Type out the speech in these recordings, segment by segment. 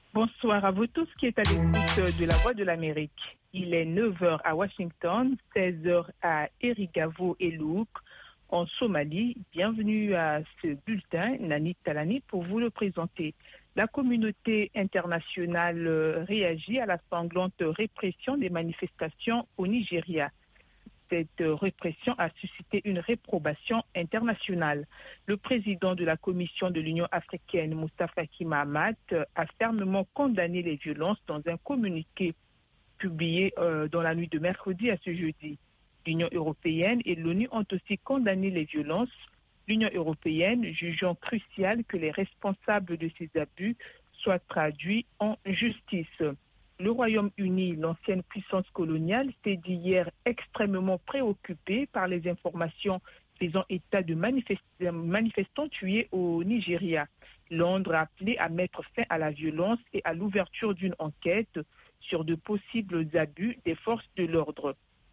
Bonsoir à vous tous qui êtes à l'écoute de la Voix de l'Amérique. Il est 9 heures à Washington, 16 heures à Erigavo et Louk en Somalie. Bienvenue à ce bulletin, Nani Talani, pour vous le présenter. La communauté internationale réagit à la sanglante répression des manifestations au Nigeria. Cette répression a suscité une réprobation internationale. Le président de la Commission de l'Union africaine, Moussa Faki Mahamat, a fermement condamné les violences dans un communiqué publié dans la nuit de mercredi à ce jeudi. L'Union européenne et l'ONU ont aussi condamné les violences. L'Union européenne jugeant crucial que les responsables de ces abus soient traduits en justice. Le Royaume-Uni, l'ancienne puissance coloniale, s'est dit hier extrêmement préoccupé par les informations faisant état de manifestants tués au Nigeria. Londres a appelé à mettre fin à la violence et à l'ouverture d'une enquête sur de possibles abus des forces de l'ordre.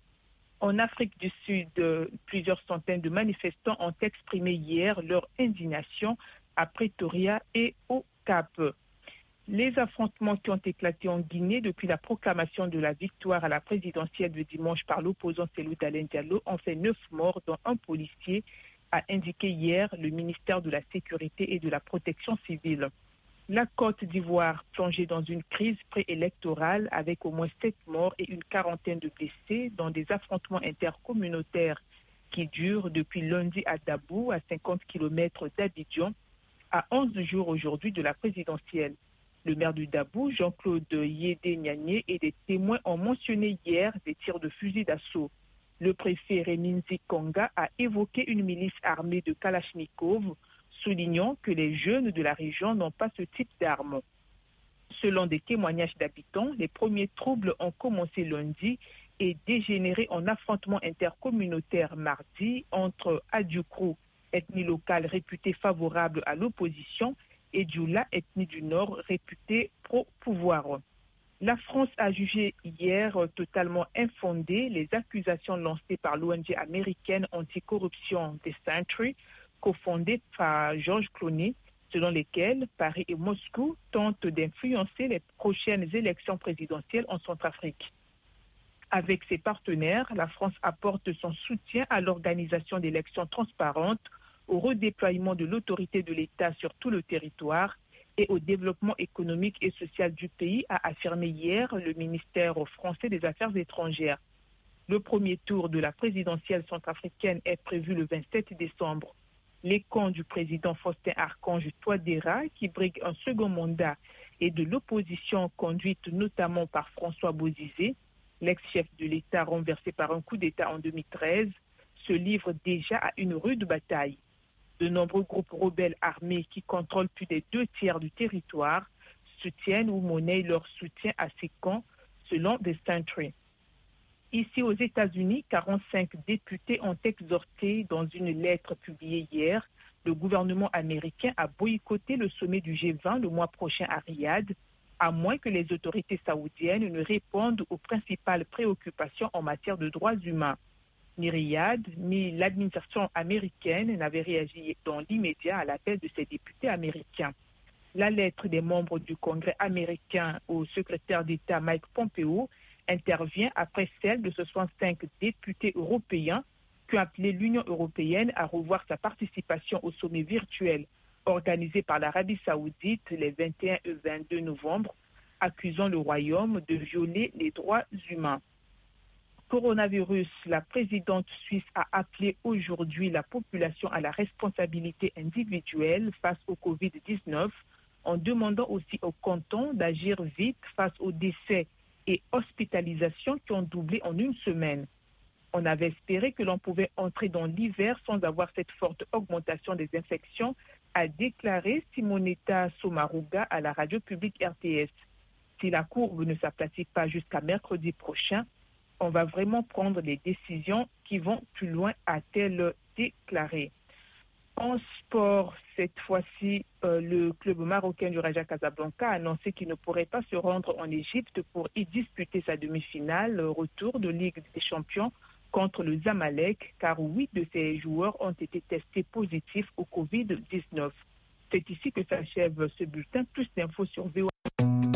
En Afrique du Sud, plusieurs centaines de manifestants ont exprimé hier leur indignation à Pretoria et au Cap. Les affrontements qui ont éclaté en Guinée depuis la proclamation de la victoire à la présidentielle de dimanche par l'opposant Cellou Dalein Diallo ont fait 9 morts, dont un policier, a indiqué hier le ministère de la Sécurité et de la Protection civile. La Côte d'Ivoire plongée dans une crise préélectorale avec au moins 7 morts et une quarantaine de blessés dans des affrontements intercommunautaires qui durent depuis lundi à Dabou, à 50 km d'Abidjan, à 11 jours aujourd'hui de la présidentielle. Le maire du Dabou, Jean-Claude Yédé Nianié, et des témoins ont mentionné hier des tirs de fusil d'assaut. Le préfet Reminzi Konga a évoqué une milice armée de Kalachnikov, soulignant que les jeunes de la région n'ont pas ce type d'armes. Selon des témoignages d'habitants, les premiers troubles ont commencé lundi et dégénéré en affrontements intercommunautaires mardi entre Adjoukrou, ethnie locale réputée favorable à l'opposition, et Djoula, ethnie du Nord, réputée pro-pouvoir. La France a jugé hier totalement infondées les accusations lancées par l'ONG américaine anticorruption The Sentry, cofondée par Georges Clooney, selon lesquelles Paris et Moscou tentent d'influencer les prochaines élections présidentielles en Centrafrique. Avec ses partenaires, la France apporte son soutien à l'organisation d'élections transparentes, au redéploiement de l'autorité de l'État sur tout le territoire et au développement économique et social du pays, a affirmé hier le ministère français des Affaires étrangères. Le premier tour de la présidentielle centrafricaine est prévu le 27 décembre. Les camps du président Faustin Archange Touadéra, qui brigue un second mandat, et de l'opposition conduite notamment par François Bozizé, l'ex-chef de l'État renversé par un coup d'État en 2013, se livrent déjà à une rude bataille. De nombreux groupes rebelles armés qui contrôlent plus des 2 tiers du territoire soutiennent ou monnaient leur soutien à ces camps, selon The Sentry. Ici aux États-Unis, 45 députés ont exhorté dans une lettre publiée hier le gouvernement américain à boycotter le sommet du G20 le mois prochain à Riyad, à moins que les autorités saoudiennes ne répondent aux principales préoccupations en matière de droits humains. Ni Riyad, ni l'administration américaine n'avaient réagi dans l'immédiat à l'appel de ces députés américains. La lettre des membres du Congrès américain au secrétaire d'État Mike Pompeo intervient après celle de 65 députés européens qui ont appelé l'Union européenne à revoir sa participation au sommet virtuel organisé par l'Arabie saoudite les 21 et 22 novembre, accusant le Royaume de violer les droits humains. Coronavirus, la présidente suisse a appelé aujourd'hui la population à la responsabilité individuelle face au Covid-19 en demandant aussi aux cantons d'agir vite face aux décès et hospitalisations qui ont doublé en une semaine. On avait espéré que l'on pouvait entrer dans l'hiver sans avoir cette forte augmentation des infections, a déclaré Simonetta Sommaruga à la radio publique RTS. Si la courbe ne s'aplatit pas jusqu'à mercredi prochain, on va vraiment prendre des décisions qui vont plus loin, a-t-elle déclaré. En sport, cette fois-ci, le club marocain du Raja Casablanca a annoncé qu'il ne pourrait pas se rendre en Égypte pour y disputer sa demi-finale retour de Ligue des Champions contre le Zamalek, car 8 de ses joueurs ont été testés positifs au Covid-19. C'est ici que s'achève ce bulletin. Plus d'infos sur VOA.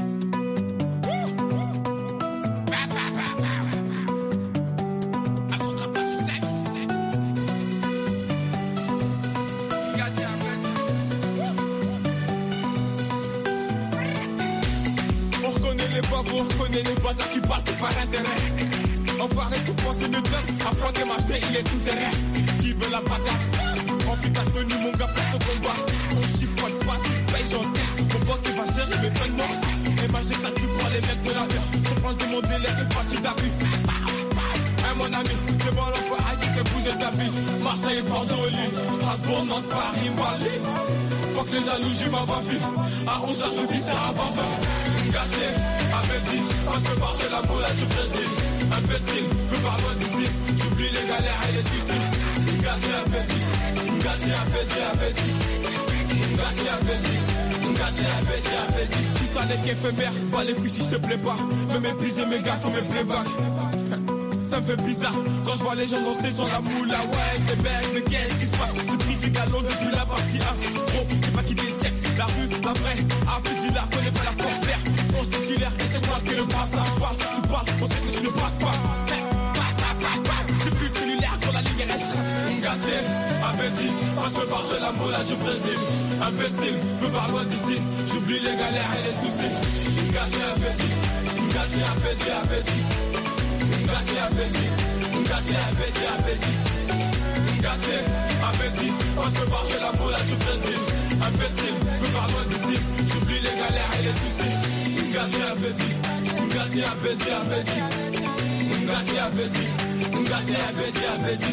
bravo, on connaît les bâtards qui partent par intérêt. Enfoiré, tout penser de faire. Apprends que ma fille, il est tout terrain. Qui veut la bagarre? On fait ta tenue, mon gars, pour ce combat. On chipote pas, tu payes, j'encaisse. Mon pote, il va gérer mes paiements. Et moi, j'ai ça, tu vois les mecs de la rue. Je pense de mon délai, je sais pas si t'as vu. Hein, mon ami, c'est bon, l'enfant, aïe, que bouger ta vie. Marseille, Bordeaux, Lille. Strasbourg, Nantes, Paris, Mali. Faut que les jaloux, j'y m'en va plus. À 11h, je vis ça à Bamba. Gâté, appétit, parce que par la boule du Brésil. Imbécile, je pars loin d'ici. J'oublie les galères et les soucis. Gâté, appétit, gâté, appétit, appétit. Gâté, appétit, gâté, appétit, appétit. Tout ça n'est qu'éphémère, pas les couilles si je te plais pas. Me mépriser mes gars, faut mes playbacks. Ça me fait bizarre quand je vois les gens danser sur la moula. Ouais, c'est bête, mais qu'est-ce qui se passe? Tu pries du galon depuis la partie 1. Gros, j'ai pas quitté le texte, la rue, la vraie. Appétit là, connais pas la porte claire. On se titulaire et c'est moi qui le passe. Tu parles, on sait que tu ne passes pas. C'est plus cellulaire quand la ligne reste. Gâté, appétit, parce que par la moula du Brésil. Imbécile, je pars loin d'ici. J'oublie les galères et les soucis. Gâté, appétit, gâté, appétit, appétit. Gâté, appétit, gâté, appétit, appétit. Gâté, appétit, parce que par la moula du Brésil. Imbécile, je pars loin d'ici. J'oublie les galères et les soucis. Gâté, appétit, gâté, appétit, appétit. Gâté, appétit, gâté, appétit, appétit.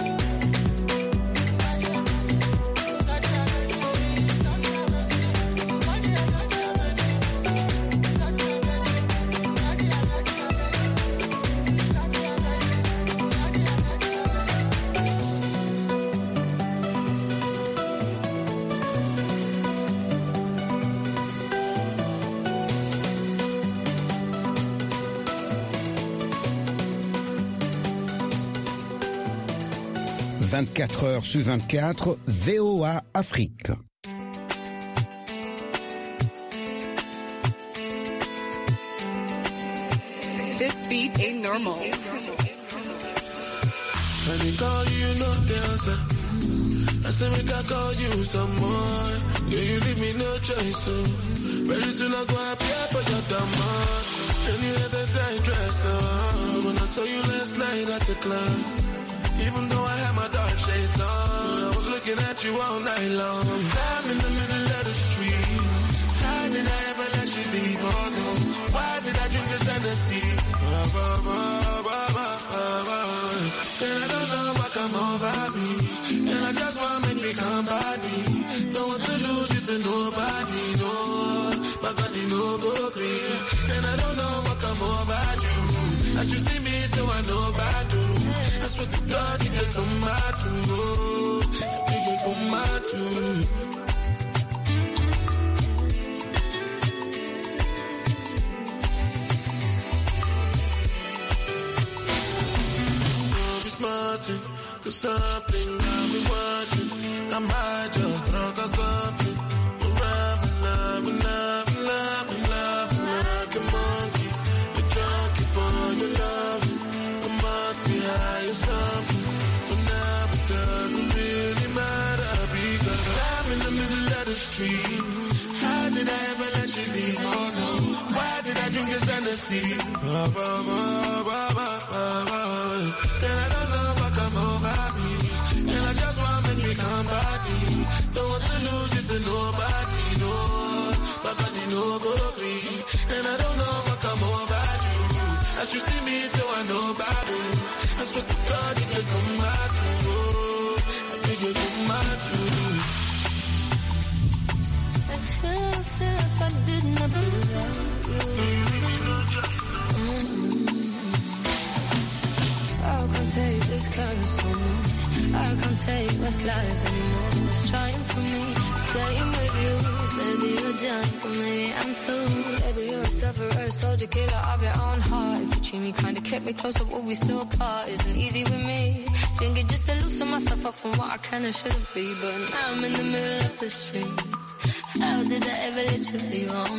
« 24 heures sur 24, VOA Afrique. This beat ain't normal. When they call you, no dancer. I say make I call you some more. Yeah, you leave me no choice, so very soon I go appear for your demand. And you had that tight dress on when I saw you last night at the club. Even though I had my dark shades on, I was looking at you all night long. I'm in the middle of the street. How did I ever let you leave? Oh no, why did I drink this Hennessy? And I don't know what come over me. And I just want to make me come body. Don't want to lose you to nobody, no. My body no go green. And I don't know what come over you. As you see me, so I know about you. I swear to God, you get on my too. You get on my too. Smarting, cause something I've been watching. I might just drunk or something. Loving like a monkey. A junkie for your loving. I must be high or something. But now it doesn't really matter because I'm in the middle of the street. How did I ever let you leave? Oh no, why did I drink this Hennessy? Then I don't know what come over me. And I just want to make me come body. Don't want to lose you to nobody, no. My body no go free. And I don't know what come over you. As you see me, so I know about you. I swear to God, you can come out too. I think you come out too. I feel if I didn't lose you. I can't take this kind of summer. I can't take my slides anymore. It's trying for me, playing with you. Maybe you're drunk, or maybe I'm too. Baby, you're a sufferer, soldier, killer of your own heart. If you treat me kinda, kept me close, but we still apart. Isn't easy with me. Drinking just to loosen myself up from what I can and shouldn't be. But now I'm in the middle of the street. How did I ever let you leave on?